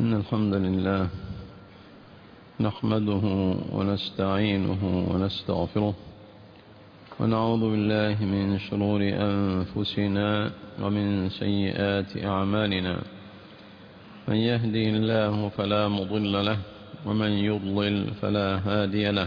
إن الحمد لله نحمده ونستعينه ونستغفره ونعوذ بالله من شرور أنفسنا ومن سيئات أعمالنا. من يهده الله فلا مضل له ومن يضلل فلا هادي له،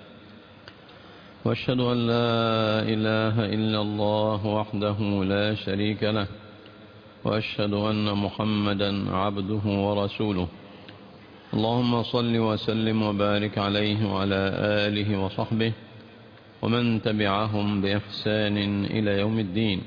وأشهد أن لا إله إلا الله وحده لا شريك له، وأشهد أن محمدا عبده ورسوله. اللهم صل وسلم وبارك عليه وعلى آله وصحبه ومن تبعهم بإحسان إلى يوم الدين.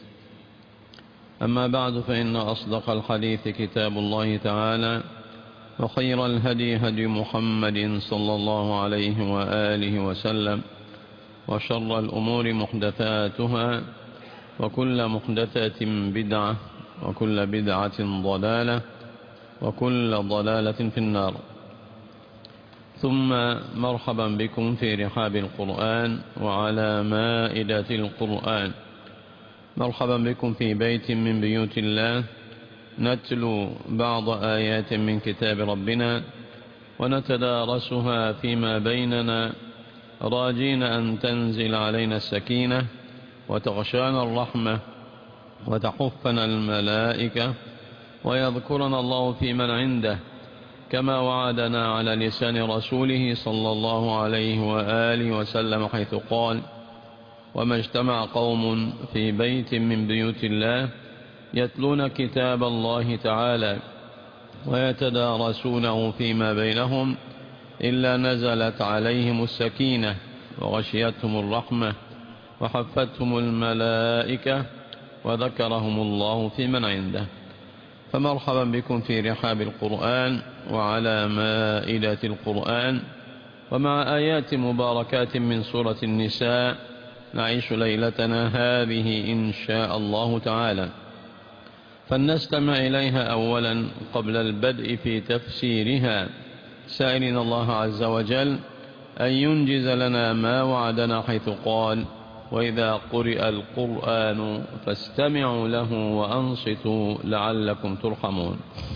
أما بعد، فإن أصدق الحديث كتاب الله تعالى، وخير الهدي هدي محمد صلى الله عليه وآله وسلم، وشر الأمور محدثاتها، وكل محدثة بدعة، وكل بدعة ضلالة، وكل ضلالة في النار. ثم مرحبا بكم في رحاب القرآن وعلى مائدة القرآن. مرحبا بكم في بيت من بيوت الله، نتلو بعض آيات من كتاب ربنا ونتدارسها فيما بيننا، راجين أن تنزل علينا السكينة وتغشانا الرحمة وتحفنا الملائكة ويذكرنا الله في من عنده، كما وعدنا على لسان رسوله صلى الله عليه وآله وسلم، حيث قال: وما اجتمع قوم في بيت من بيوت الله يتلون كتاب الله تعالى ويتدارسونه فيما بينهم إلا نزلت عليهم السكينة وغشيتهم الرحمة وحفتهم الملائكة وذكرهم الله في من عنده. فمرحبا بكم في رحاب القرآن وعلى مائدة القرآن، ومع آيات مباركات من سورة النساء نعيش ليلتنا هذه إن شاء الله تعالى. فلنستمع إليها أولا قبل البدء في تفسيرها، سائلين الله عز وجل أن ينجز لنا ما وعدنا، حيث قال: وإذا قرئ القرآن فاستمعوا له وأنصتوا لعلكم ترحمون.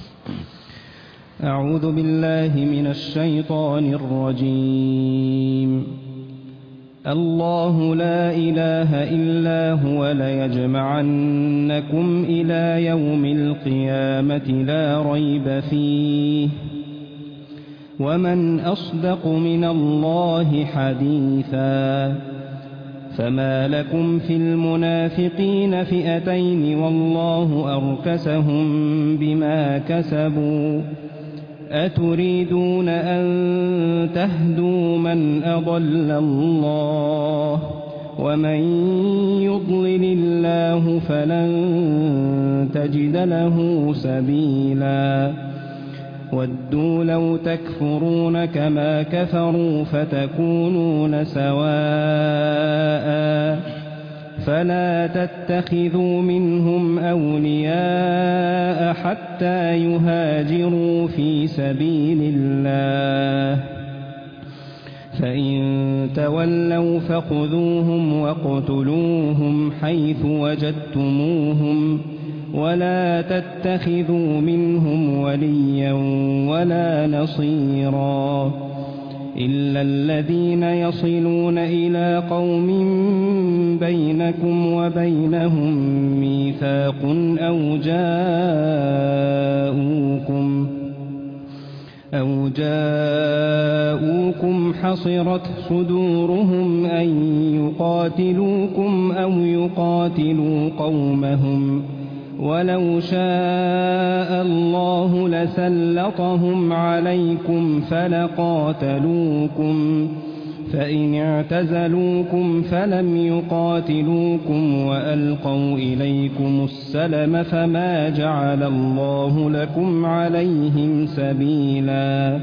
أعوذ بالله من الشيطان الرجيم. الله لا إله إلا هو ليجمعنكم إلى يوم القيامة لا ريب فيه، ومن أصدق من الله حديثا. فما لكم في المنافقين فئتين والله أركسهم بما كسبوا، أتريدون أن تهدوا من أضل الله، ومن يضلل الله فلن تجد له سبيلا. ودوا لو تكفرون كما كفروا فتكونون سواء، فلا تتخذوا منهم أولياء حتى يهاجروا في سبيل الله، فإن تولوا فخذوهم واقتلوهم حيث وجدتموهم، ولا تتخذوا منهم وليا ولا نصيرا، إلا الذين يصلون إلى قوم بينكم وبينهم ميثاق أو جاءوكم حصرت صدورهم أن يقاتلوكم أو يقاتلوا قومهم، ولو شاء الله لسلطهم عليكم فلقاتلوكم، فإن اعتزلوكم فلم يقاتلوكم وألقوا إليكم السلم فما جعل الله لكم عليهم سبيلا.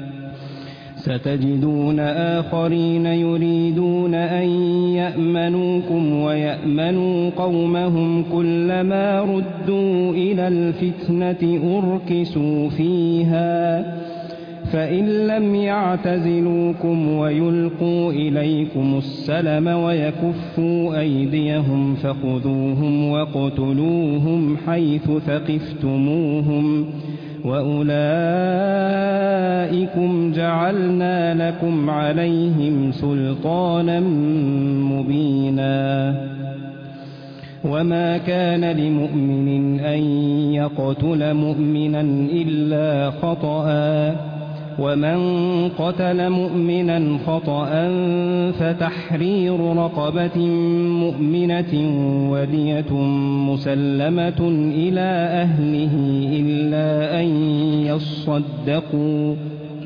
ستجدون آخرين يريدون أن يأمنوكم ويأمنوا قومهم، كلما ردوا إلى الفتنة أركسوا فيها، فإن لم يعتزلوكم ويلقوا إليكم السلم ويكفوا أيديهم فخذوهم واقتلوهم حيث ثقفتموهم، وأولئكم جعلنا لكم عليهم سلطانا مبينا وما كان لمؤمن أن يقتل مؤمنا إلا خطأ ومن قتل مؤمنا خطأ فتحرير رقبة مؤمنة ودية مسلمة إلى أهله إلا أن يصدقوا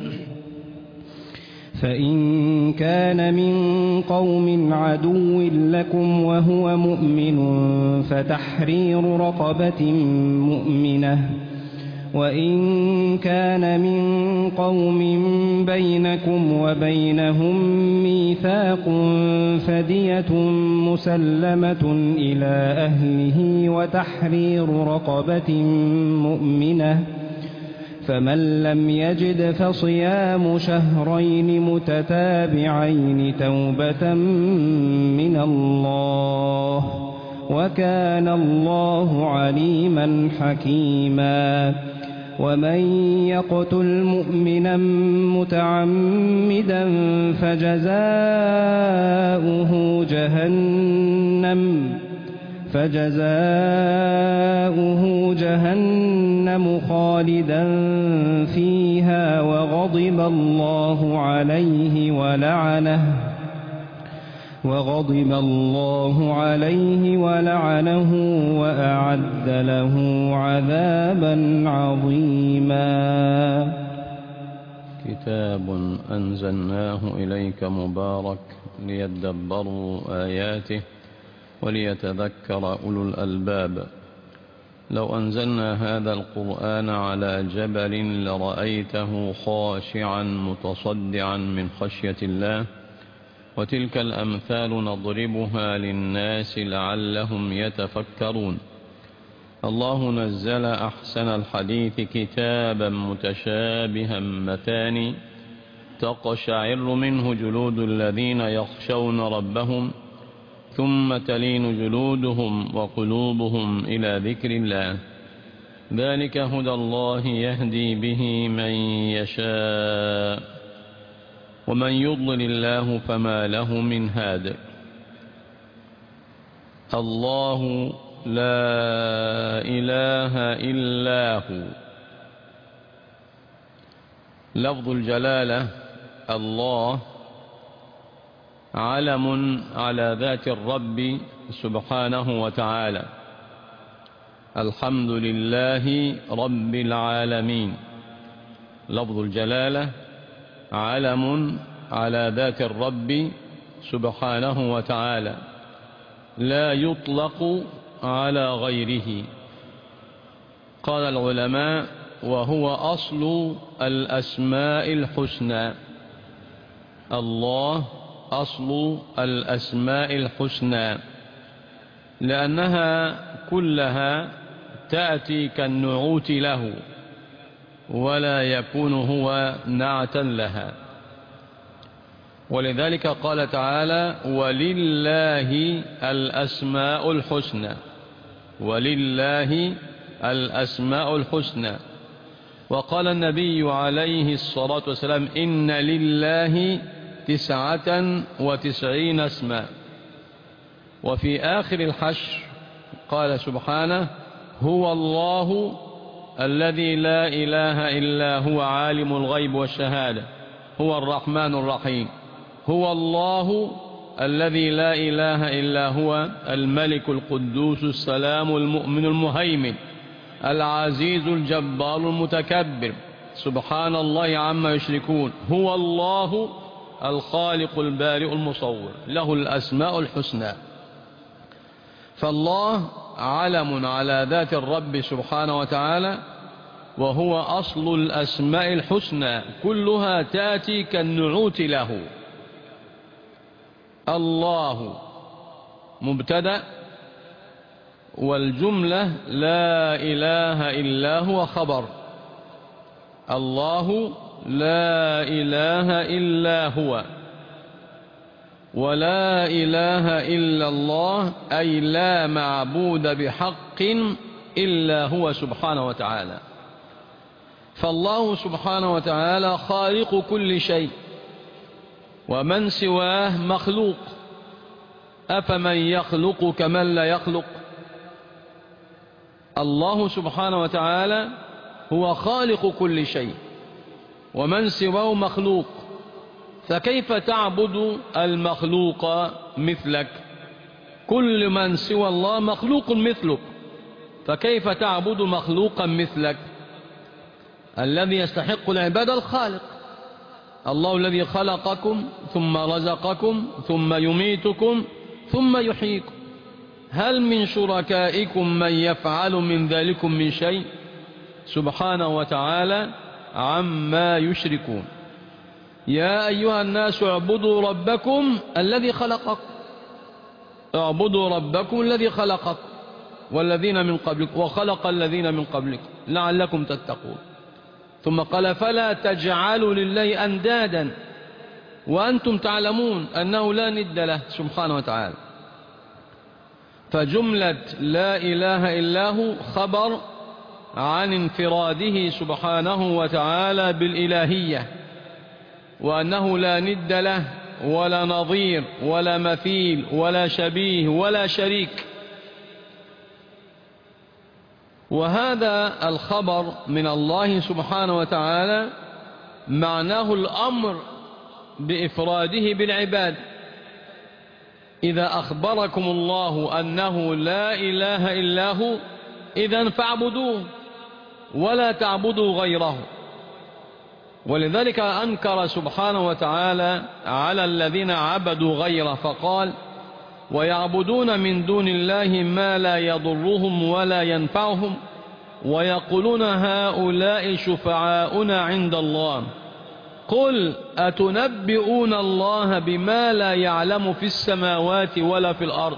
فإن كان من قوم عدو لكم وهو مؤمن فتحرير رقبة مؤمنة وإن كان من قوم بينكم وبينهم ميثاق فدية مسلمة إلى أهله وتحرير رقبة مؤمنة فمن لم يجد فصيام شهرين متتابعين توبة من الله وكان الله عليما حكيما ومن يقتل مؤمنا متعمدا فجزاؤه جهنم خالدا فيها وغضب الله عليه ولعنه وأعد له عذابا عظيما كتاب أنزلناه إليك مبارك ليدبروا آياته وليتذكر أولو الألباب لو أنزلنا هذا القرآن على جبل لرأيته خاشعا متصدعا من خشية الله وتلك الأمثال نضربها للناس لعلهم يتفكرون الله نزل أحسن الحديث كتابا متشابها مثاني تقشعر منه جلود الذين يخشون ربهم ثم تلين جلودهم وقلوبهم إلى ذكر الله ذلك هدى الله يهدي به من يشاء ومن يضلل الله فما له من هاد الله لا إله إلا هو لفظ الجلالة الله علم على ذات الرب سبحانه وتعالى الحمد لله رب العالمين لفظ الجلالة علم على ذات الرب سبحانه وتعالى لا يطلق على غيره قال العلماء وهو أصل الأسماء الحسنى الله أصل الأسماء الحسنى لأنها كلها تأتي كالنعوت له ولا يكون هو نعتا لها ولذلك قال تعالى ولله الأسماء الحسنى ولله الأسماء الحسنى وقال النبي عليه الصلاة والسلام إن لله 99 اسما وفي آخر الحشر قال سبحانه هو الله الذي لا إله إلا هو عالم الغيب والشهادة هو الرحمن الرحيم هو الله الذي لا إله إلا هو الملك القدوس السلام المؤمن المهيمن العزيز الجبار المتكبر سبحان الله عما يشركون هو الله الخالق البارئ المصور له الأسماء الحسنى فالله علم على ذات الرب سبحانه وتعالى وهو أصل الأسماء الحسنى كلها تأتي كالنعوت له الله مبتدأ والجملة لا إله إلا هو خبر الله لا إله إلا هو ولا إله إلا الله أي لا معبود بحق إلا هو سبحانه وتعالى فالله سبحانه وتعالى خالق كل شيء، ومن سواه مخلوق. أفمن يخلق كمن لا يخلق؟ الله سبحانه وتعالى هو خالق كل شيء، ومن سواه مخلوق، فكيف تعبد المخلوق مثلك؟ كل من سوى الله مخلوق مثلك، فكيف تعبد مخلوقا مثلك؟ الذي يستحق العبادة الخالق، الله الذي خلقكم ثم رزقكم ثم يميتكم ثم يحييكم. هل من شركائكم من يفعل من ذلكم من شيء؟ سبحانه وتعالى عما يشركون. يا أيها الناس اعبدوا ربكم الذي خلقكم، اعبدوا ربكم الذي خلقكم والذين من قبلكم وخلق الذين من قبلكم لعلكم تتقون. ثم قال فلا تجعلوا لله أندادا وأنتم تعلمون أنه لا ند له سبحانه وتعالى. فجملة لا إله إلا هو خبر عن انفراده سبحانه وتعالى بالإلهية، وأنه لا ند له ولا نظير ولا مثيل ولا شبيه ولا شريك. وهذا الخبر من الله سبحانه وتعالى معناه الأمر بإفراده بالعباد. إذا أخبركم الله أنه لا إله إلا هو إذن فاعبدوه ولا تعبدوا غيره. ولذلك أنكر سبحانه وتعالى على الذين عبدوا غيره فقال ويعبدون من دون الله ما لا يضرهم ولا ينفعهم ويقولون هؤلاء شفعاؤنا عند الله قل أتنبئون الله بما لا يعلم في السماوات ولا في الأرض.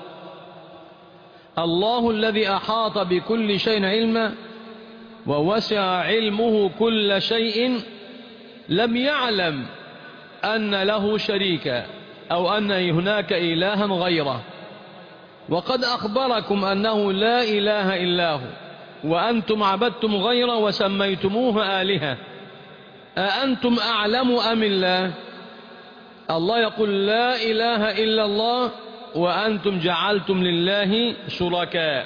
الله الذي أحاط بكل شيء علما ووسع علمه كل شيء لم يعلم أن له شريكا أو أن هناك إلها غيره، وقد أخبركم أنه لا إله إلا هو وأنتم عبدتم غيره وسميتموه آلهة. أأنتم أعلم أم الله؟ الله يقول لا إله إلا الله وأنتم جعلتم لله شركاء.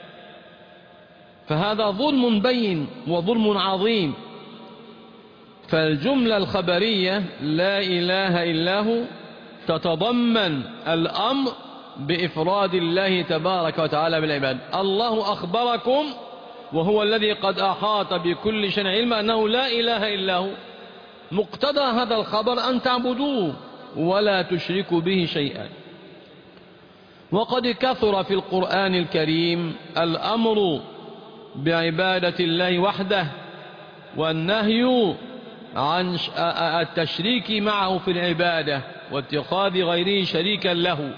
فهذا ظلم بين وظلم عظيم. فالجملة الخبرية لا إله إلا هو تتضمن الأمر بإفراد الله تبارك وتعالى بالعباد. الله أخبركم وهو الذي قد أحاط بكل شيء علما أنه لا إله إلا هو، مقتضى هذا الخبر أن تعبدوه ولا تشركوا به شيئا. وقد كثر في القرآن الكريم الأمر بعبادة الله وحده والنهي عن التشريك معه في العبادة واتخاذ غيره شريكا له.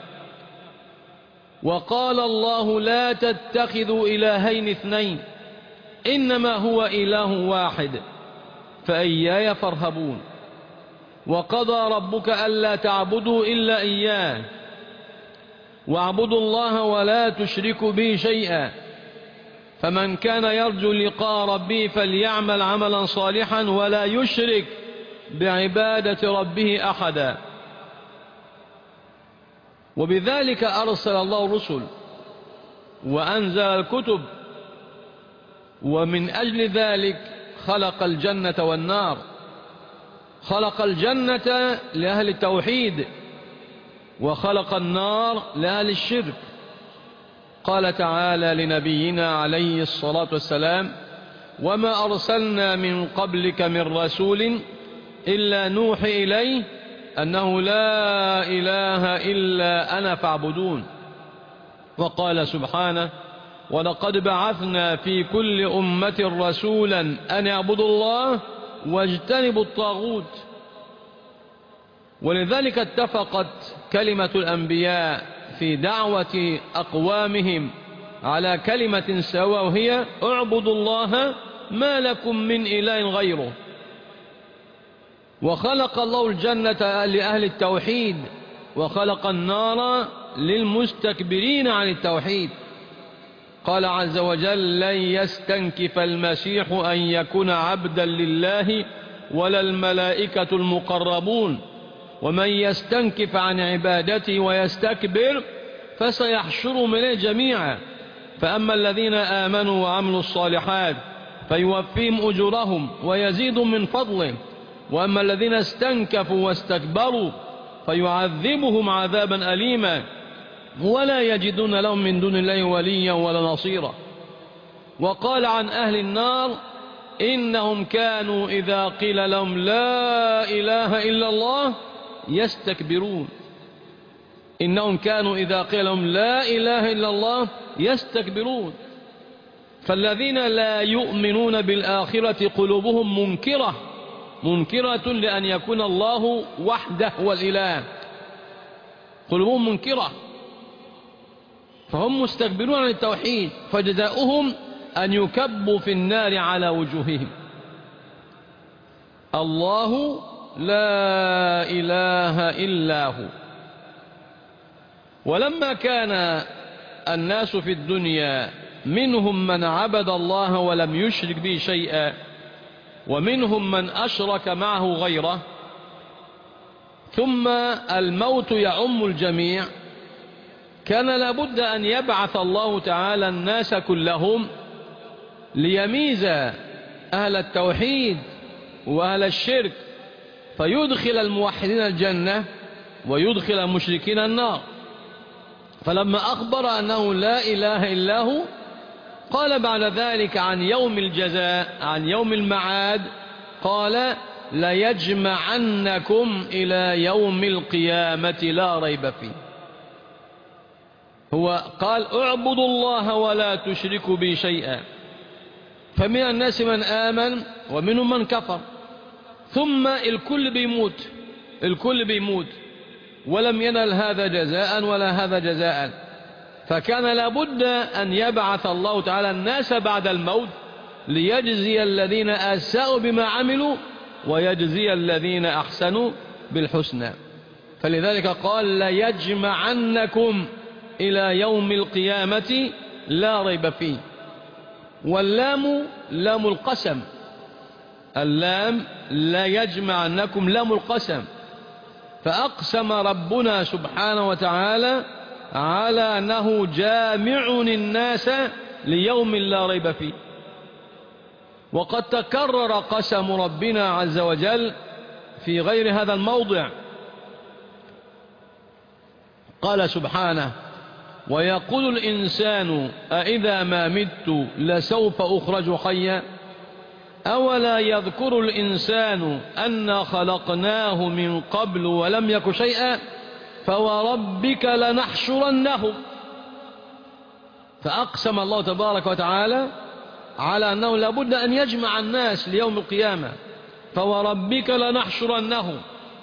وقال الله لا تتخذوا إلهين اثنين إنما هو إله واحد فإياي فارهبون. وقضى ربك ألا تعبدوا إلا إياه واعبدوا الله ولا تشركوا به شيئا. فمن كان يرجو لقاء ربه فليعمل عملا صالحا ولا يشرك بعبادة ربه أحدا. وبذلك أرسل الله الرسل وأنزل الكتب، ومن أجل ذلك خلق الجنة والنار. خلق الجنة لأهل التوحيد وخلق النار لأهل الشرك. قال تعالى لنبينا عليه الصلاة والسلام وما أرسلنا من قبلك من رسول إلا نوحي إليه أنه لا إله إلا أنا فاعبدون. وقال سبحانه ولقد بعثنا في كل أمة رسولا أن يعبدوا الله واجتنبوا الطاغوت. ولذلك اتفقت كلمة الأنبياء في دعوة أقوامهم على كلمة سواء وهي اعبدوا الله ما لكم من إله غيره. وخلق الله الجنة لأهل التوحيد وخلق النار للمستكبرين عن التوحيد. قال عز وجل: لن يستنكف المسيح أن يكون عبدا لله ولا الملائكة المقربون، ومن يستنكف عن عبادته ويستكبر فسيحشرهم إليه جميعا. فأما الذين آمنوا وعملوا الصالحات فيوفيهم أجورهم ويزيد من فضله، وأما الذين استنكفوا واستكبروا فيعذبهم عذابا أليما ولا يجدون لهم من دون الله وليا ولا نصيرا. وقال عن أهل النار: إنهم كانوا إذا قيل لهم لا إله إلا الله يستكبرون. إنهم كانوا إذا قيل لهم لا إله إلا الله يستكبرون. فالذين لا يؤمنون بالآخرة قلوبهم منكرة لأن يكون الله وحده هو الإله، قلوبهم منكرة، فهم مستكبرون عن التوحيد، فجزاؤهم أن يكبوا في النار على وجوههم. الله لا إله إلا هو. ولما كان الناس في الدنيا منهم من عبد الله ولم يشرك به شيئا، ومنهم من أشرك معه غيره، ثم الموت يعم الجميع، كان لابد أن يبعث الله تعالى الناس كلهم ليميز أهل التوحيد وأهل الشرك، فيدخل الموحدين الجنة ويدخل المشركين النار. فلما أخبر أنه لا إله إلا هو، قال بعد ذلك عن يوم الجزاء، عن يوم المعاد، قال: ليجمعنكم إلى يوم القيامة لا ريب فيه. هو قال: اعبدوا الله ولا تشركوا به شيئا. فمن الناس من آمن ومنهم من كفر، ثم الكل بيموت ولم ينل هذا جزاء ولا هذا جزاء. فكان لابد أن يبعث الله تعالى الناس بعد الموت ليجزي الذين أساءوا بما عملوا ويجزي الذين أحسنوا بالحسنى. فلذلك قال: ليجمعنكم إلى يوم القيامة لا ريب فيه. واللام لام القسم، اللام لا يجمعنكم لام القسم. فأقسم ربنا سبحانه وتعالى على أنه جامع الناس ليوم لا ريب فيه. وقد تكرر قسم ربنا عز وجل في غير هذا الموضع. قال سبحانه: ويقول الإنسان أإذا ما مت لسوف أخرج حيا أولا يذكر الإنسان أنا خلقناه من قبل ولم يك شيئا فوربك لنحشرنهم. فأقسم الله تبارك وتعالى على أنه لابد أن يجمع الناس ليوم القيامة، فوربك لنحشرنهم.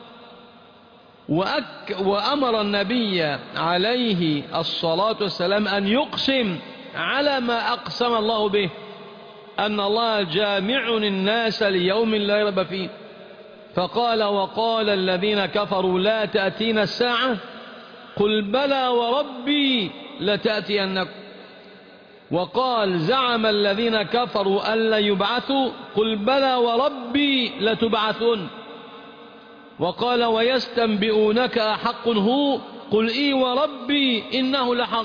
وأمر النبي عليه الصلاة والسلام أن يقسم على ما أقسم الله به، أن الله جامع الناس ليوم لا ريب فيه. فقال: وقال الذين كفروا لا تأتينا الساعة قل بلى وربي لتأتينكم. وقال: زعم الذين كفروا أن لا يبعثوا قل بلى وربي لتبعثن. وقال: ويستنبئونك أحق هو قل إي وربي إنه لحق.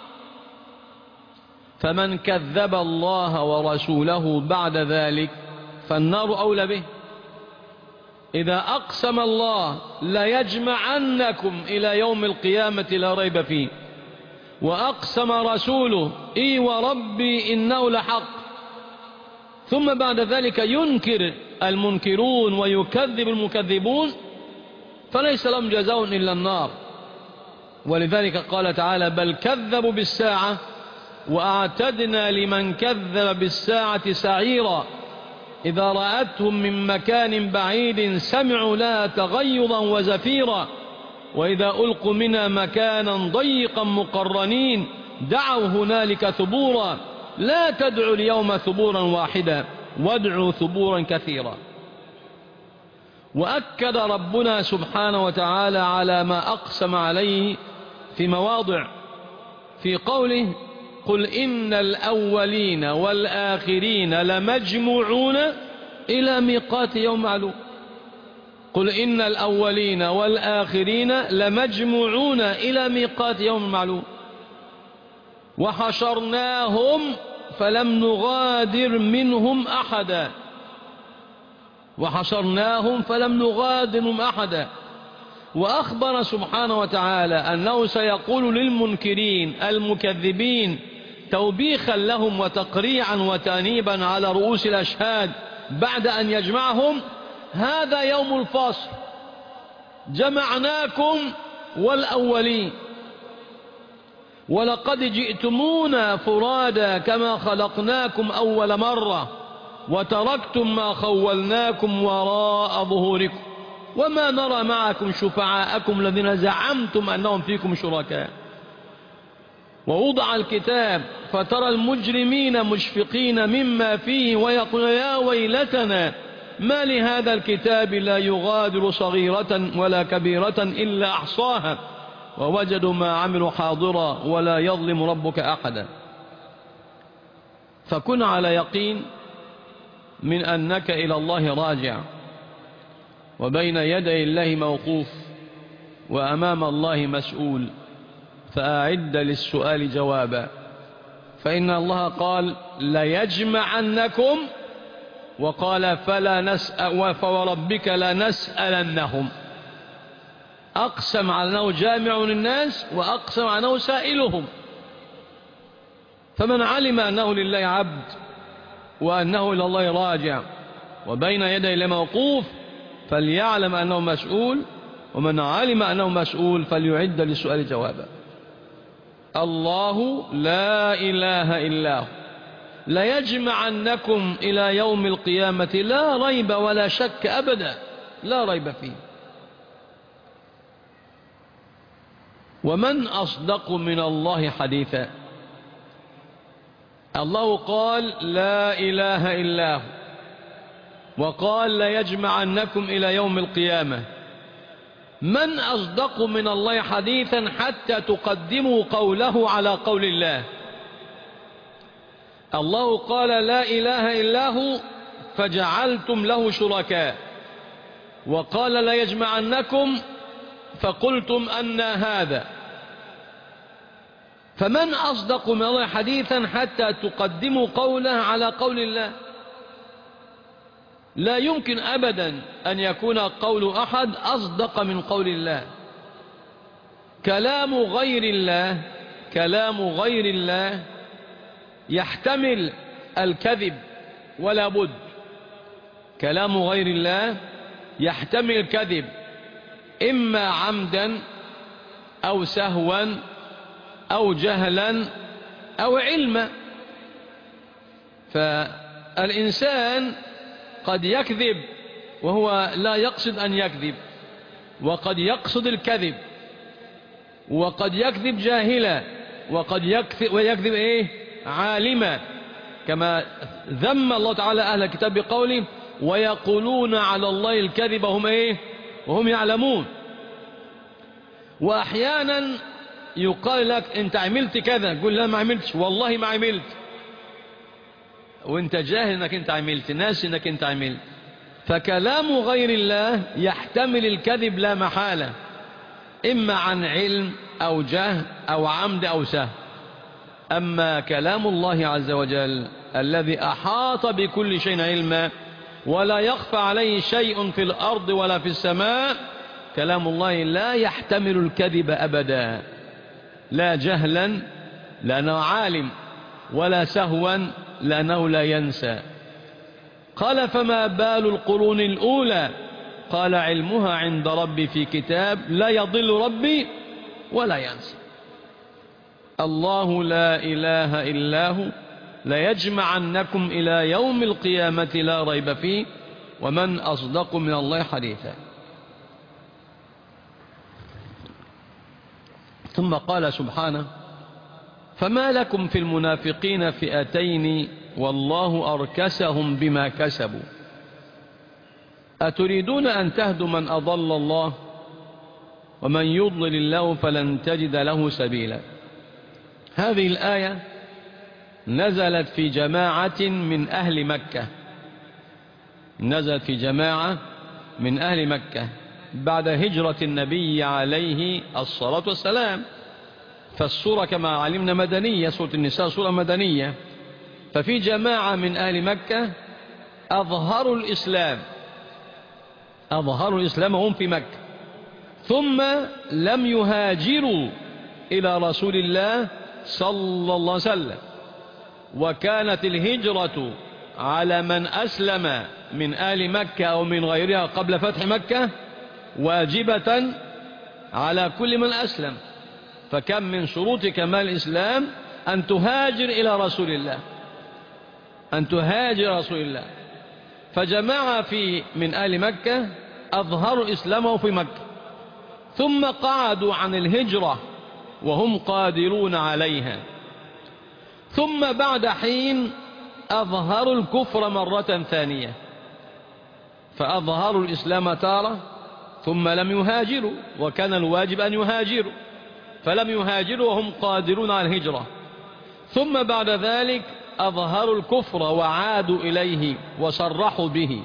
فمن كذب الله ورسوله بعد ذلك فالنار أولى به. إذا أقسم الله ليجمعنكم إلى يوم القيامة لا ريب فيه، وأقسم رسوله إي وربي إنه لحق، ثم بعد ذلك ينكر المنكرون ويكذب المكذبون، فليس لهم جزاء إلا النار. ولذلك قال تعالى: بل كذبوا بالساعة وأعتدنا لمن كذب بالساعة سعيرا إذا رأتهم من مكان بعيد سمعوا لها تغيظا وزفيرا وإذا ألقوا منها مكانا ضيقا مقرنين دعوا هنالك ثبورا لا تدعوا اليوم ثبورا واحدا وادعوا ثبورا كثيرا. وأكد ربنا سبحانه وتعالى على ما أقسم عليه في مواضع، في قوله: قل إن الأولين والآخرين لمجموعون إلى ميقات يوم معلوم. قل إن الأولين والآخرين لمجموعون إلى ميقات يوم معلوم. وحشرناهم فلم نغادر منهم أحدا. وحشرناهم فلم نغادر منهم أحدا. وأخبر سبحانه وتعالى أنه سيقول للمنكرين المكذبين توبيخا لهم وتقريعا وتأنيبا على رؤوس الأشهاد بعد أن يجمعهم: هذا يوم الفصل، جمعناكم والأولين، ولقد جئتمونا فرادا كما خلقناكم أول مرة وتركتم ما خولناكم وراء ظهوركم وما نرى معكم شفعاءكم الذين زعمتم أنهم فيكم شركاء. ووضع الكتاب فترى المجرمين مشفقين مما فيه ويقول: يا ويلتنا ما لهذا الكتاب لا يغادر صغيرة ولا كبيرة إلا أحصاها ووجدوا ما عملوا حاضرا ولا يظلم ربك أحدا. فكن على يقين من أنك إلى الله راجع، وبين يدي الله موقوف، وأمام الله مسؤول، فأعد للسؤال جوابا. فإن الله قال: ليجمعنكم، وقال: فلا نسأل فوربك لنسألنهم. أقسم على أنه جامع للناس، وأقسم على أنه سائلهم. فمن علم أنه لله عبد وأنه إلى الله راجع وبين يدي الله موقوف فليعلم أنه مسؤول، ومن علم أنه مسؤول فليعد للسؤال جوابا. الله لا إله إلا هو ليجمعنكم إلى يوم القيامة لا ريب ولا شك أبدا، لا ريب فيه. ومن أصدق من الله حديثا؟ الله قال: لا إله إلا هو، وقال: ليجمعنكم إلى يوم القيامة. من أصدق من الله حديثا حتى تقدموا قوله على قول الله؟ الله قال: لا إله إلا هو فجعلتم له شركاء، وقال: لا يجمعنكم فقلتم أن هذا. فمن أصدق من الله حديثا حتى تقدموا قوله على قول الله؟ لا يمكن أبدا أن يكون قول أحد أصدق من قول الله. كلام غير الله يحتمل الكذب ولا بد. كلام غير الله يحتمل الكذب، إما عمدا أو سهوا أو جهلا أو علما. فالإنسان قد يكذب وهو لا يقصد أن يكذب، وقد يقصد الكذب، وقد يكذب جاهلا، وقد يكذب عالما، كما ذم الله تعالى أهل الكتاب بقوله: ويقولون على الله الكذب وهم يعلمون. وأحيانا يقال لك: أنت عملت كذا، قل: لا ما عملتش، والله ما عملت، وانت جاهل انك انت عملت، ناسي انك انت عملت. فكلام غير الله يحتمل الكذب لا محالة، إما عن علم أو جهل أو عمد أو سهو. أما كلام الله عز وجل الذي أحاط بكل شيء علما ولا يخفى عليه شيء في الأرض ولا في السماء، كلام الله لا يحتمل الكذب أبدا، لا جهلا لأنه عالم، ولا سهوا لأنه لا ينسى. قال: فما بال القرون الأولى؟ قال: علمها عند ربي في كتاب لا يضل ربي ولا ينسى. الله لا إله إلا هو ليجمعنكم إلى يوم القيامة لا ريب فيه، ومن أصدق من الله حديثا. ثم قال سبحانه: فما لكم في المنافقين فئتين والله أركسهم بما كسبوا أتريدون أن تهدوا من أضل الله ومن يضلل الله فلن تجد له سبيلا. هذه الآية نزلت في جماعة من أهل مكة، نزلت في جماعة من أهل مكة بعد هجرة النبي عليه الصلاة والسلام. فالسورة كما علمنا مدنية، سورة النساء سورة مدنية. ففي جماعة من أهل مكة أظهروا الإسلام، أظهروا الإسلام وهم في مكة، ثم لم يهاجروا إلى رسول الله صلى الله عليه وسلم. وكانت الهجرة على من أسلم من آل مكة أو من غيرها قبل فتح مكة واجبة على كل من أسلم. فكم من شروط كمال الإسلام أن تهاجر إلى رسول الله، أن تهاجر رسول الله. فجماعة من آل مكة أظهروا إسلامه في مكة، ثم قعدوا عن الهجرة وهم قادرون عليها، ثم بعد حين أظهروا الكفر مرة ثانية. فأظهروا الإسلام تارة ثم لم يهاجروا، وكان الواجب أن يهاجروا، فلم يهاجروا وهم قادرون على الهجرة. ثم بعد ذلك أظهروا الكفر وعادوا إليه وصرحوا به.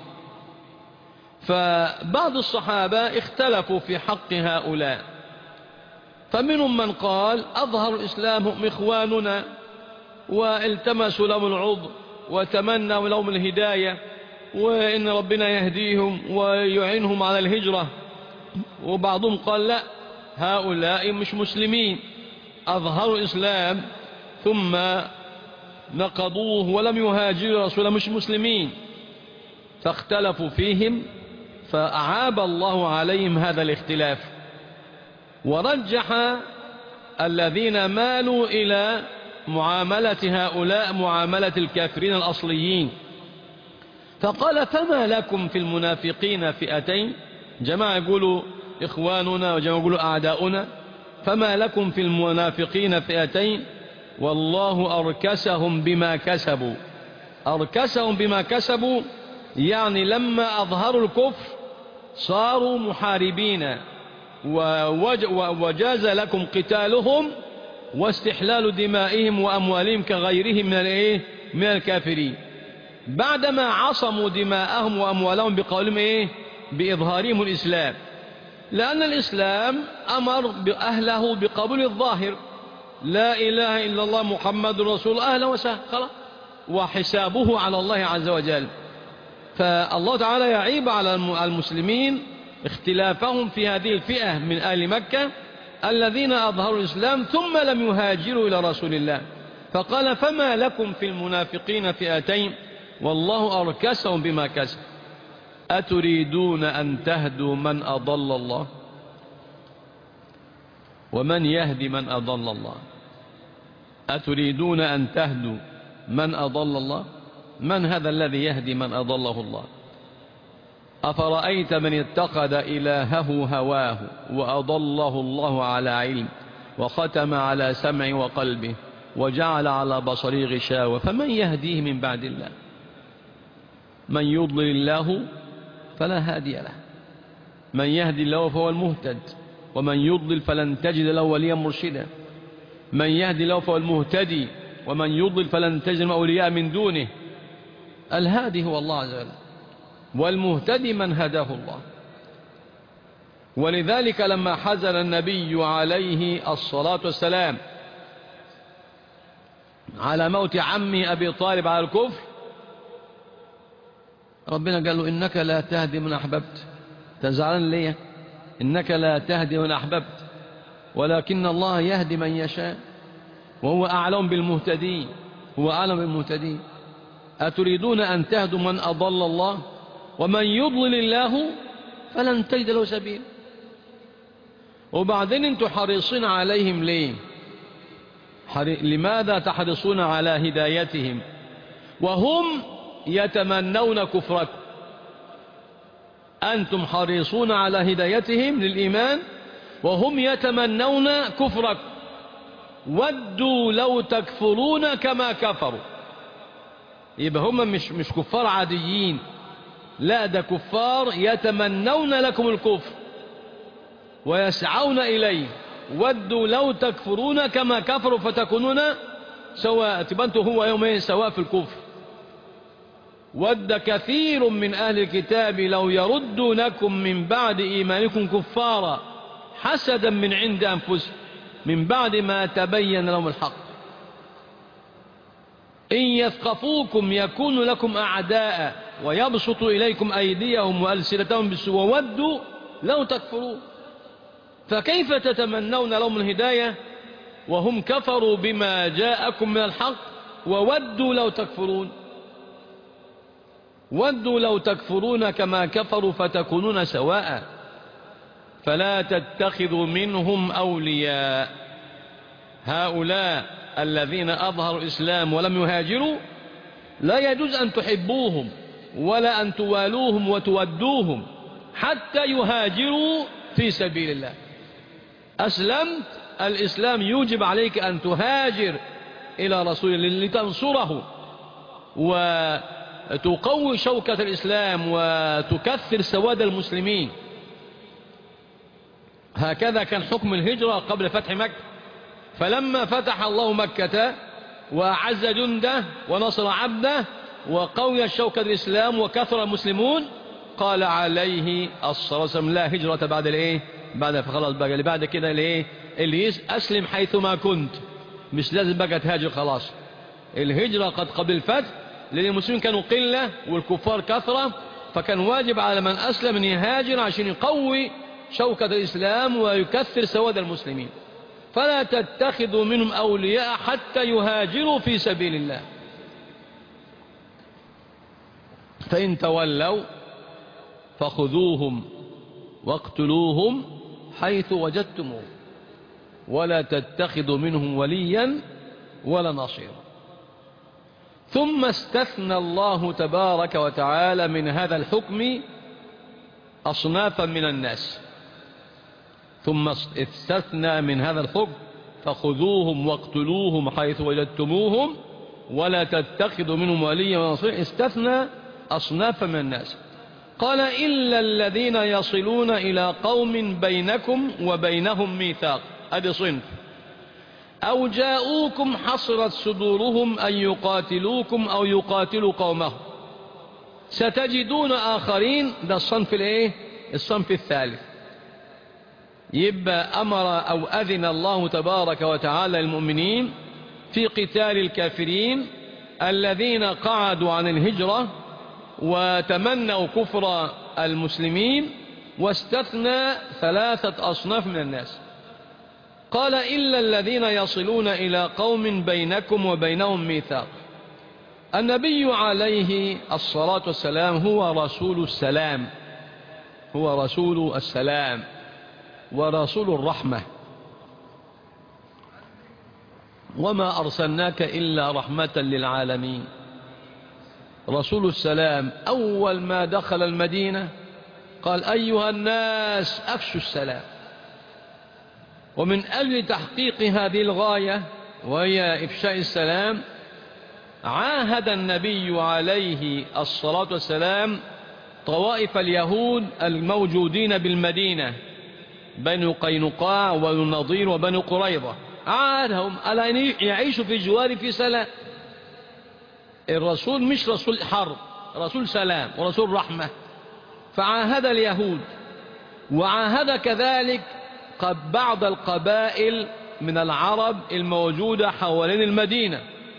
فبعض الصحابة اختلفوا في حق هؤلاء، فمنهم من قال أظهروا الإسلام هم إخواننا والتمسوا لهم العذر وتمنوا لهم الهداية وإن ربنا يهديهم ويعينهم على الهجرة. وبعضهم قال لا، هؤلاء مش مسلمين، أظهروا الإسلام ثم نقضوه ولم يهاجروا رسولا، مش مسلمين. فاختلفوا فيهم، فأعاب الله عليهم هذا الاختلاف، ورجح الذين مالوا إلى معاملة هؤلاء معاملة الكافرين الأصليين. فقال فما لكم في المنافقين فئتين، جماعة يقولوا إخواننا وجماعة يقولوا أعداؤنا، فما لكم في المنافقين فئتين والله أركسهم بما كسبوا. أركسهم بما كسبوا يعني لما أظهروا الكفر صاروا محاربين، وجاز لكم قتالهم واستحلال دمائهم وأموالهم كغيرهم من الكافرين، بعدما عصموا دماءهم وأموالهم بقولهم بإظهارهم الإسلام، لأن الإسلام أمر أهله بقبول الظاهر، لا إله إلا الله محمد رسول الله، أهلا وسهلا خلاص، وحسابه على الله عز وجل. فالله تعالى يعيب على المسلمين اختلافهم في هذه الفئة من آل مكة الذين أظهروا الإسلام ثم لم يهاجروا إلى رسول الله. فقال فما لكم في المنافقين فئتين والله أركسهم بما كسب أتريدون أن تهدوا من أضل الله ومن يهدي من أضل الله. أتريدون أن تهدوا من أضل الله، من هذا الذي يهدي من أضله الله؟ أفرأيت من اتخذ إلهه هواه وأضله الله على علم وختم على سمعه وقلبه وجعل على بصره غشاوة فمن يهديه من بعد الله؟ من يضلل الله فلا هادي له، من يهدي الله فهو المهتد، ومن يضلل فلن تجد له وليا مرشدا. من يهدي الله فهو المهتدي، ومن يضلل فلن تجد أولياء من دونه. الهادي هو الله عز وجل، والمهتدي من هداه الله. ولذلك لما حزن النبي عليه الصلاة والسلام على موت عمه أبي طالب على الكفر، ربنا قال له إنك لا تهدي من أحببت. تزعلان ليه؟ إنك لا تهدي من أحببت ولكن الله يهدي من يشاء وهو أعلم بالمهتدين، هو أعلم بالمهتدين. أتريدون أن تهدوا من أضل الله ومن يضلل الله فلن تجد له سبيل. وبعدين انتم حريصين عليهم ليه؟ لماذا تحرصون على هدايتهم وهم يتمنون كفركم؟ أنتم حريصون على هدايتهم للإيمان وهم يتمنون كفركم. ودوا لو تكفرون كما كفروا. يبقى هم مش كفار عاديين، لا، ده كفار يتمنون لكم الكفر ويسعون إليه. ودوا لو تكفرون كما كفروا فتكونون سواء، تبقى انتوا هو يومين سواء في الكفر. ود كثير من أهل الكتاب لو يردونكم من بعد إيمانكم كفارا حسدا من عند أنفسهم من بعد ما تبين لهم الحق إن يثقفوكم يكونوا لكم أعداء ويبسطوا إليكم أيديهم وألسنتهم بالسوء وودوا لو تكفرون. فكيف تتمنون لهم الهداية وهم كفروا بما جاءكم من الحق وودوا لو تكفرون؟ ودوا لو تكفرون كما كفروا فتكونون سواء. فلا تتخذوا منهم أولياء. هؤلاء الذين أظهروا الإسلام ولم يهاجروا لا يجوز أن تحبوهم ولا أن توالوهم وتودوهم حتى يهاجروا في سبيل الله. أسلمت، الإسلام يوجب عليك أن تهاجر إلى رسول الله لتنصره وتقوي شوكة الإسلام وتكثر سواد المسلمين. هكذا كان حكم الهجرة قبل فتح مكة. فلما فتح الله مكة وأعز جنده ونصر عبده وقوي شوكة الإسلام وكثر المسلمون قال عليه الصلاة والسلام لا هجرة بعد الايه؟ بعد فخلاص بقى اللي بعد كده الايه؟ اللي أسلم حيثما كنت، مش لازم بقى تهاجر خلاص. الهجرة قد قبل الفتح لأن المسلمين كانوا قلة والكفار كثرة، فكان واجب على من أسلم أن يهاجر عشان يقوي شوكة الإسلام ويكثر سواد المسلمين. فلا تتخذوا منهم أولياء حتى يهاجروا في سبيل الله. فإن تولوا فخذوهم واقتلوهم حيث وجدتموه ولا تتخذوا منهم وليا ولا نصيرا. ثم استثنى الله تبارك وتعالى من هذا الحكم أصنافا من الناس. ثم استثنى من هذا الحكم فخذوهم واقتلوهم حيث وجدتموهم ولا تتخذوا منهم وليا ولا نصيرا. استثنى أصنافا من الناس. قال إلا الذين يصلون إلى قوم بينكم وبينهم ميثاق، هذا صنف، أو جاءوكم حصرت صدورهم أن يقاتلوكم أو يقاتلوا قومهم ستجدون آخرين. ده الصنف الايه؟ الصنف الثالث. يبقى أمر أو أذن الله تبارك وتعالى المؤمنين في قتال الكافرين الذين قعدوا عن الهجرة وتمنوا كفر المسلمين، واستثنى ثلاثة أصناف من الناس. قال إلا الذين يصلون إلى قوم بينكم وبينهم ميثاق. النبي عليه الصلاة والسلام هو رسول السلام، هو رسول السلام ورسول الرحمة، وما أرسلناك إلا رحمة للعالمين. رسول السلام أول ما دخل المدينة قال أيها الناس أفشوا السلام. ومن أجل تحقيق هذه الغاية وهي إفشاء السلام عاهد النبي عليه الصلاة والسلام طوائف اليهود الموجودين بالمدينة بنو قينقاع والنضير وبنو قريظة، عاهدهم على أن يعيشوا في الجوار في سلام. الرسول مش رسول حرب، رسول سلام ورسول رحمة. فعاهد اليهود وعاهد كذلك بعض القبائل من العرب الموجودة حوالين المدينة.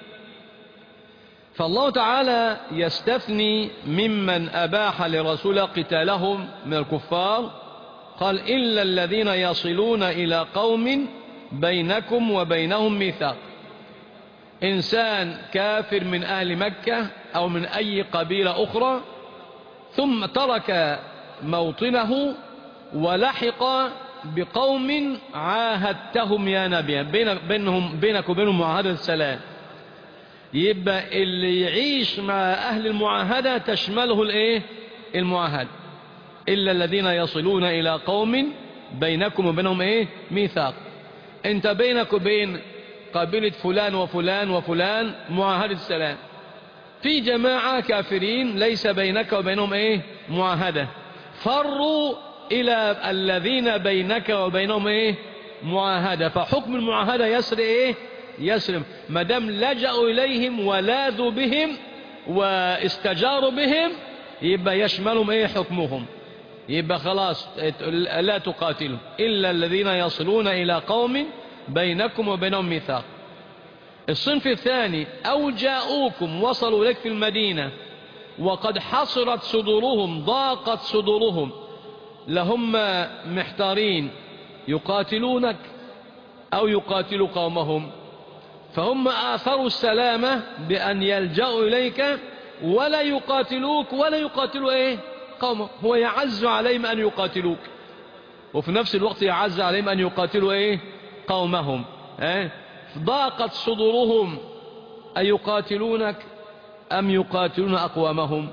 فالله تعالى يستثني ممن أباح لرسول قتالهم من الكفار. قال إلا الذين يصلون إلى قوم بينكم وبينهم ميثاق. إنسان كافر من أهل مكة أو من أي قبيلة أخرى ثم ترك موطنه ولحق بقوم عاهدتهم يا نبي، بينك وبينهم معاهدة السلام. يبقى اللي يعيش مع أهل المعاهدة تشمله الايه؟ المعاهدة. إلا الذين يصلون إلى قوم بينكم وبينهم ايه؟ ميثاق. انت بينك وبين قبيلة فلان وفلان وفلان معاهدة السلام. في جماعة كافرين ليس بينك وبينهم ايه؟ معاهدة. فروا إلى الذين بينك وبينهم ايه؟ معاهدة. فحكم المعاهدة يسري ايه؟ يسلم، ما دام لجأوا إليهم ولاذوا بهم واستجاروا بهم يبقى يشملهم إيه حكمهم، يبقى خلاص لا تقاتلوا إلا الذين يصلون إلى قوم بينكم وبينهم ميثاق. الصنف الثاني أو جاءوكم وصلوا لك في المدينة وقد حصرت صدورهم ضاقت صدورهم لهم محتارين يقاتلونك أو يقاتلوا قومهم، فهم آثروا السلامة بأن يلجأوا إليك ولا يقاتلوك ولا يقاتلوا إيه قومهم. هو يعز عليهم أن يقاتلوك وفي نفس الوقت يعز عليهم أن يقاتلوا إيه قومهم. ضاقت صدورهم أن يقاتلونك أم يقاتلون أقوامهم،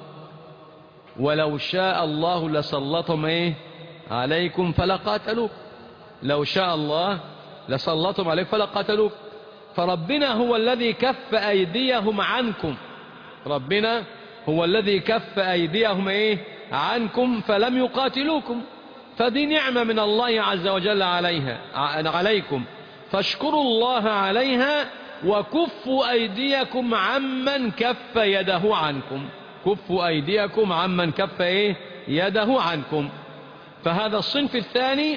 ولو شاء الله لسلطهم إيه عليكم فلقاتلوك، لو شاء الله لسلطهم عليك فلقاتلوك. فربنا هو الذي كف أيديهم عنكم، ربنا هو الذي كف أيديهم إيه عنكم فلم يقاتلوكم، فدي نعمة من الله عز وجل عليكم، فاشكروا الله عليها وكفوا أيديكم عمن كف يده عنكم، كفوا أيديكم عمن كف إيه يده عنكم. فهذا الصنف الثاني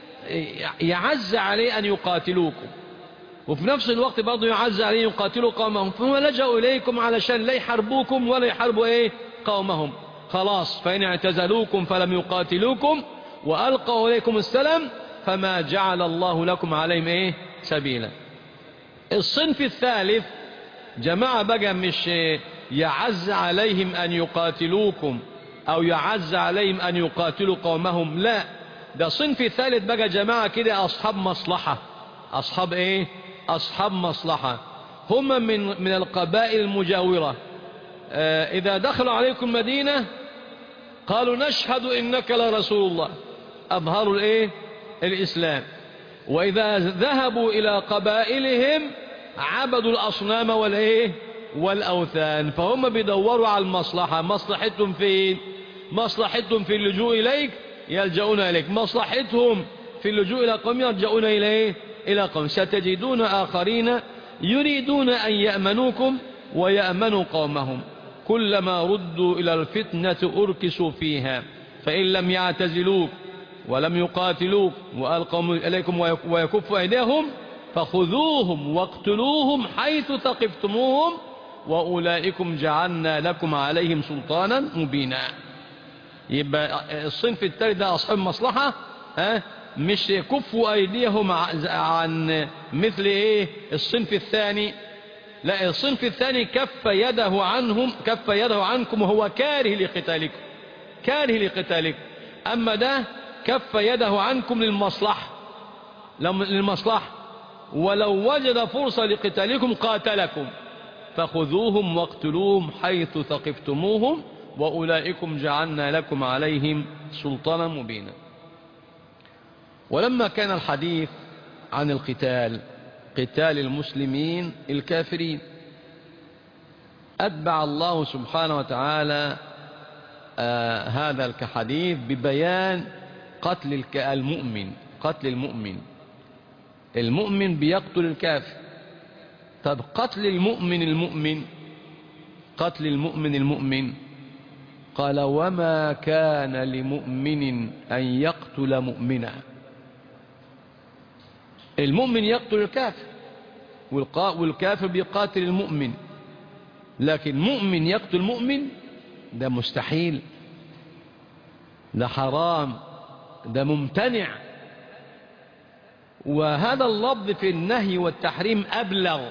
يعز عليه أن يقاتلوكم وفي نفس الوقت برضو يعز عليه يقاتلوا قومهم، فهم لجأوا إليكم علشان لا يحاربوكم ولا يحاربوا إيه قومهم. خلاص فإن اعتزلوكم فلم يقاتلوكم وألقوا إليكم السلام فما جعل الله لكم عليهم إيه سبيلا. الصنف الثالث جماعة بقى مش يعز عليهم أن يقاتلوكم أو يعز عليهم أن يقاتلوا قومهم، لا، ده صنف ثالث بقى جماعة كده أصحاب مصلحة. أصحاب إيه أصحاب مصلحة، هم من القبائل المجاورة. إذا دخلوا عليكم مدينة قالوا نشهد إنك لرسول الله، أظهروا الإيه الإسلام. وإذا ذهبوا إلى قبائلهم عبدوا الأصنام والإيه والأوثان. فهم بيدوروا على المصلحة. مصلحتهم فين؟ مصلحتهم في اللجوء إليك يلجؤون إليك، مصلحتهم في اللجوء إلى قوم يلجؤون إليه إلى قوم. ستجدون آخرين يريدون أن يأمنوكم ويأمنوا قومهم، كلما ردوا إلى الفتنة أركسوا فيها، فإن لم يعتزلوك ولم يقاتلوك وألقوا إليكم ويكفوا أيديهم فخذوهم واقتلوهم حيث ثقفتموهم وأولئكم جعلنا لكم عليهم سلطانا مبينا. يبقى الصنف الثالث ده أصحاب مصلحة، مش كفوا أيديهم عن مثل إيه الصنف الثاني، لا، الصنف الثاني كف يده عنهم، كف يده عنكم وهو كاره لقتالكم، كاره لقتالكم. أما ده كف يده عنكم للمصلحة، ولو وجد فرصة لقتالكم قاتلكم، فخذوهم واقتلوهم حيث ثقفتموهم وأولئكم جعلنا لكم عليهم سلطانا مبينا. ولما كان الحديث عن القتال، قتال المسلمين الكافرين، أتبع الله سبحانه وتعالى هذا الحديث ببيان قتل المؤمن، قتل المؤمن. المؤمن بيقتل الكافر. طب قتل المؤمن قتل المؤمن قال وما كان لمؤمن أن يقتل مؤمنا. المؤمن يقتل الكافر والكافر بيقاتل المؤمن، لكن مؤمن يقتل مؤمن ده مستحيل، ده حرام، ده ممتنع. وهذا اللفظ في النهي والتحريم أبلغ،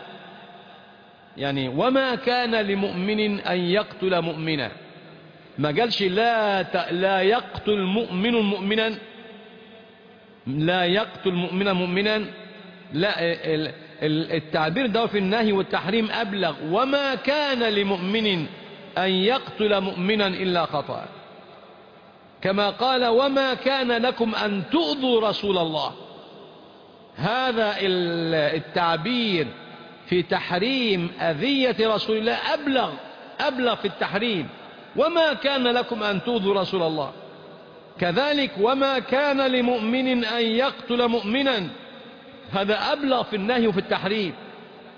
وما كان لمؤمن أن يقتل مؤمنا، ما قالش لا يقتل مؤمن مؤمنا، لا يقتل مؤمنا، لا، التعبير ده في النهي والتحريم أبلغ. وما كان لمؤمن أن يقتل مؤمنا إلا خطأ، كما قال وما كان لكم أن تؤذوا رسول الله. هذا التعبير في تحريم أذية رسول الله أبلغ في التحريم. وما كان لكم أن تؤذوا رسول الله. كذلك وما كان لمؤمن أن يقتل مؤمنا، هذا أبلغ في النهي وفي التحريم.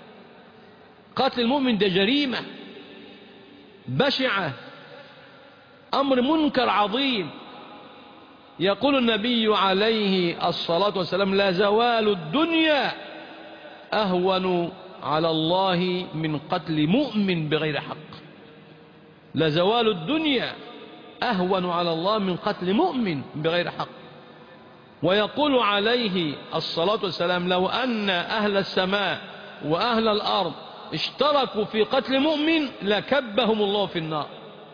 قتل المؤمن ده جريمة بشعة، أمر منكر عظيم. يقول النبي عليه الصلاة والسلام: لا زوال الدنيا أهون على الله من قتل مؤمن بغير حق. لا زوال الدنيا أهون على الله من قتل مؤمن بغير حق. ويقول عليه الصلاة والسلام: لو أن أهل السماء وأهل الأرض اشتركوا في قتل مؤمن لكبهم الله في النار.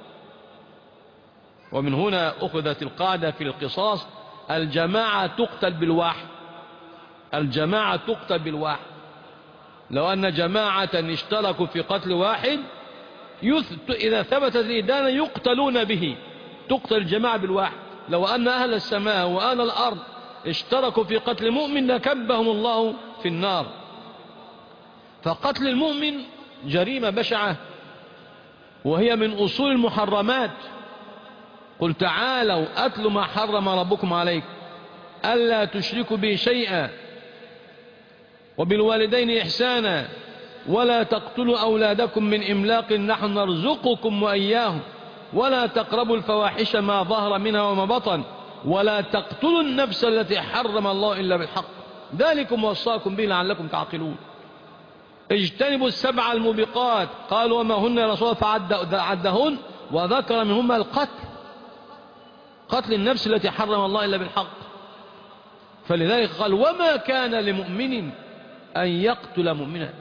ومن هنا أخذت القاعدة في القصاص: الجماعة تقتل بالواحد. الجماعة تقتل بالواحد. لو أن جماعة اشتركوا في قتل واحد إذا ثبتت الإدانة يقتلون به، تقتل الجماعة بالواحد. لو أن أهل السماء وأهل الأرض اشتركوا في قتل مؤمن لكبهم الله في النار. فقتل المؤمن جريمة بشعة، وهي من أصول المحرمات. قل تعالوا أتل ما حرم ربكم عليكم ألا تشركوا به شيئا وبالوالدين إحسانا ولا تقتلوا أولادكم من إملاق نحن نرزقكم وإياهم ولا تقربوا الفواحش ما ظهر منها وما بطن ولا تقتلوا النفس التي حرم الله إلا بالحق ذلكم وصاكم به لعلكم تعقلون. اجتنبوا السبع الموبقات. قالوا وما هن يا رسول الله؟ فعدهن وذكر منهما القتل، قتل النفس التي حرم الله إلا بالحق. فلذلك قال وما كان لمؤمن أن يقتل مؤمنا،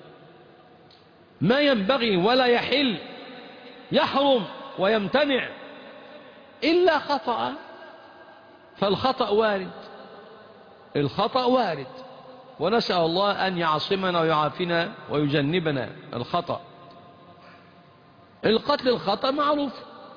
ما ينبغي ولا يحل، يحرم ويمتنع إلا خطأ. فالخطأ وارد، الخطأ وارد، ونسأل الله أن يعصمنا ويعافنا ويجنبنا الخطأ. القتل الخطأ معروف،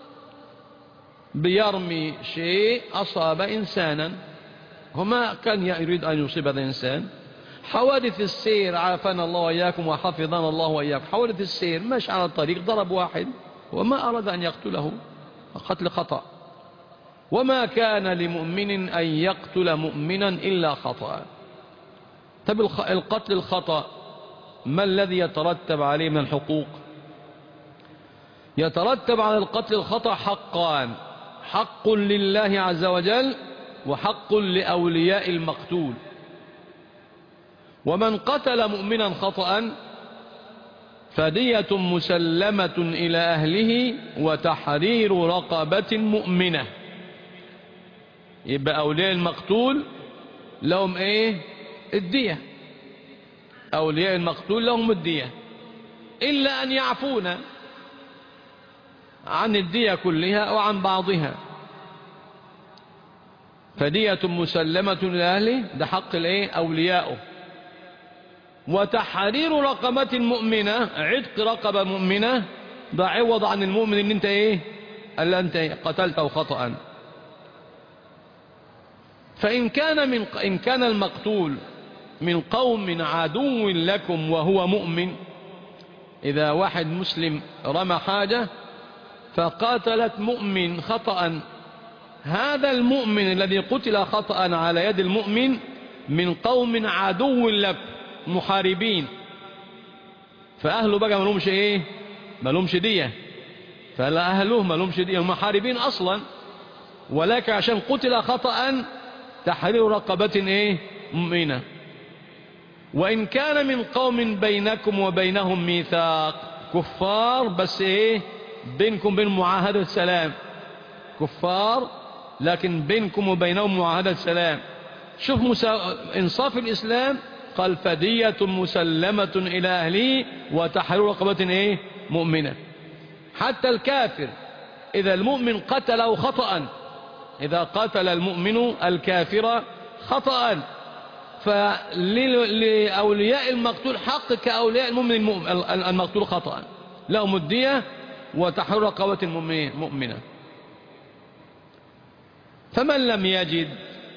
بيرمي شيء أصاب إنسانا وما كان يريد أن يصيب هذا الإنسان. حوادث السير عافانا الله وإياكم وحفظنا الله وإياكم، حوادث السير ماشي على الطريق ضرب واحد وما أراد أن يقتله، قتل خطأ. وما كان لمؤمن أن يقتل مؤمنا إلا خطأ. طب القتل الخطأ ما الذي يترتب عليه من الحقوق؟ يترتب على القتل الخطأ حقان: حق لله عز وجل وحق لأولياء المقتول. ومن قتل مؤمنا خطأ فدية مسلمة إلى أهله وتحرير رقبة مؤمنة. يبقى أولياء المقتول لهم إيه؟ الدية. أولياء المقتول لهم الدية إلا أن يعفون عن الدية كلها أو عن بعضها. فدية مسلمة لأهله، ده حق الإيه؟ أولياءه. وتحرير رقبة مؤمنة، عتق رقبة مؤمنة، ده عوض عن المؤمن اللي انت ايه؟ اللي انت قتلته خطأ. فإن كان المقتول من قوم عدو لكم وهو مؤمن، إذا واحد مسلم رمى حاجة فقاتلت مؤمن خطأ، هذا المؤمن الذي قتل خطأ على يد المؤمن من قوم عدو لكم محاربين، فأهله بقى ما لهمش ايه؟ ما لهمش دية. فلا أهله ما لهمش دية، محاربين أصلا، ولكن عشان قتل خطأ تحرير رقبة ايه؟ مؤمنة. وإن كان من قوم بينكم وبينهم ميثاق، كفار بس ايه؟ بينكم بين معاهدة سلام، كفار لكن بينكم وبينهم معاهدة سلام. شوف انصاف الإسلام، قال فدية مسلمة إلى أهله وتحرير رقبة ايه؟ مؤمنة. حتى الكافر إذا المؤمن قتله خطأ، إذا قتل المؤمن الكافر خطأ، فلأولياء المقتول حق كأولياء المؤمن المقتول خطأ، لهم الدية وتحرير رقبة مؤمنة. فمن لم يجد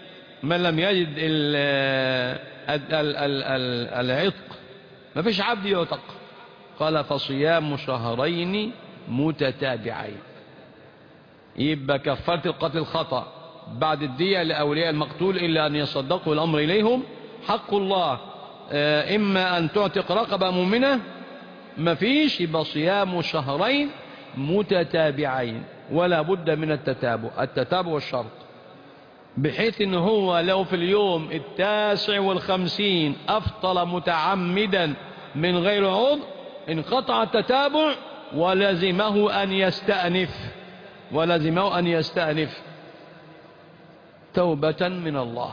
العتق، ما فيش عبد يعتق، قال فصيام شهرين متتابعين. يبقى كفارة القتل الخطأ بعد الدية لأولياء المقتول إلا أن يصدقوا الأمر إليهم. حق الله إما أن تعتق رقبة مؤمنة ما فيش، يبقى صيام شهرين متتابعين، ولا بد من التتابع والشرط، بحيث ان هو لو في اليوم 59 افطر متعمدا من غير عذر انقطع التتابع ولزمه ان يستأنف توبة من الله،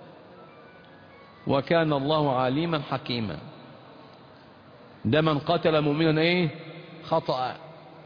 وكان الله عليما حكيما. ده من قتل مؤمنا خطأ.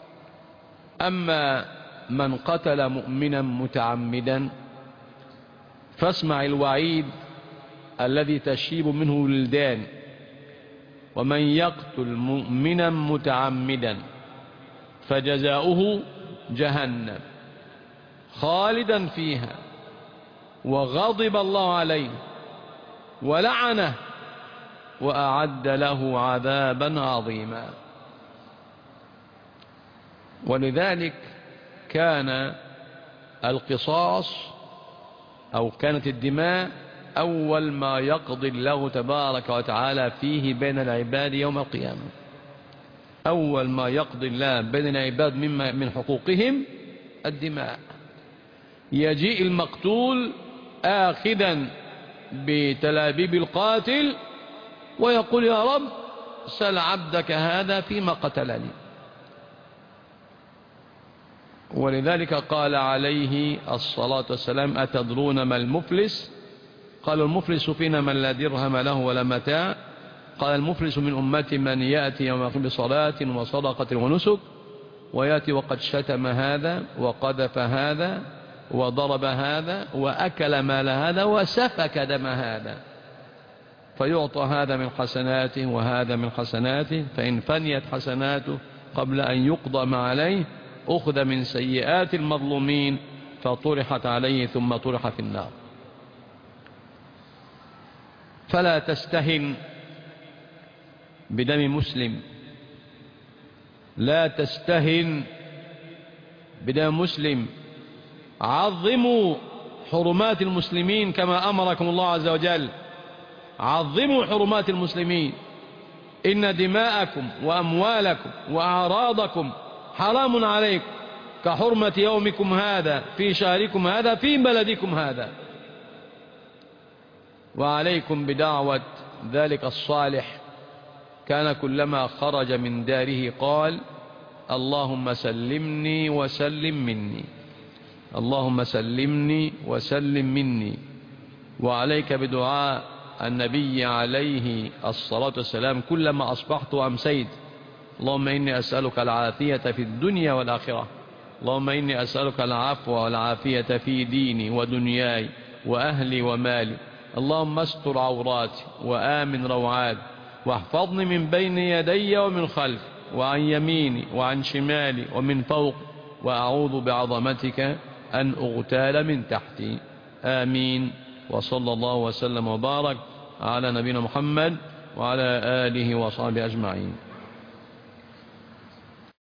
أما من قتل مؤمنا متعمدا فاسمع الوعيد الذي تشيب منه الولدان: ومن يقتل مؤمنا متعمدا فجزاؤه جهنم خالدا فيها وغضب الله عليه ولعنه وأعد له عذابا عظيما. ولذلك كان القصاص أو كانت الدماء أول ما يقضي الله تبارك وتعالى فيه بين العباد يوم القيامة. أول ما يقضي الله بين العباد من حقوقهم الدماء. يجيء المقتول آخذا بتلابيب القاتل ويقول: يا رب سل عبدك هذا فيما قتلني. ولذلك قال عليه الصلاة والسلام: أتدرون ما المفلس؟ قالوا: المفلس فينا من لا درهم له ولا متاع. قال: المفلس من أمتي من يأتي يوم القيامة بصلاة وصدقة ونسك ويأتي وقد شتم هذا وقذف هذا وضرب هذا وأكل مال هذا وسفك دم هذا، فيعطى هذا من حسناته وهذا من حسناته، فإن فنيت حسناته قبل أن يقضى ما عليه أخذ من سيئات المظلومين فطرحت عليه ثم طرح في النار. فلا تستهن بدم مسلم، لا تستهن بدم مسلم. عظموا حرمات المسلمين كما أمركم الله عز وجل. عظموا حرمات المسلمين. إن دماءكم وأموالكم وأعراضكم حرام عليكم كحرمة يومكم هذا في شهركم هذا في بلدكم هذا. وعليكم بدعوة ذلك الصالح كان كلما خرج من داره قال: اللهم سلمني وسلم مني، اللهم سلمني وسلم مني. وعليك بدعاء النبي عليه الصلاة والسلام كلما أصبحت وأمسيت: اللهم إني أسألك العافية في الدنيا والآخرة، اللهم إني أسألك العفو والعافية في ديني ودنياي وأهلي ومالي، اللهم استر عوراتي وآمن روعاتي واحفظني من بين يدي ومن خلفي وعن يميني وعن شمالي ومن فوق، وأعوذ بعظمتك أن أغتال من تحتي. آمين. وصلى الله وسلم وبارك على نبينا محمد وعلى آله وصحبه أجمعين.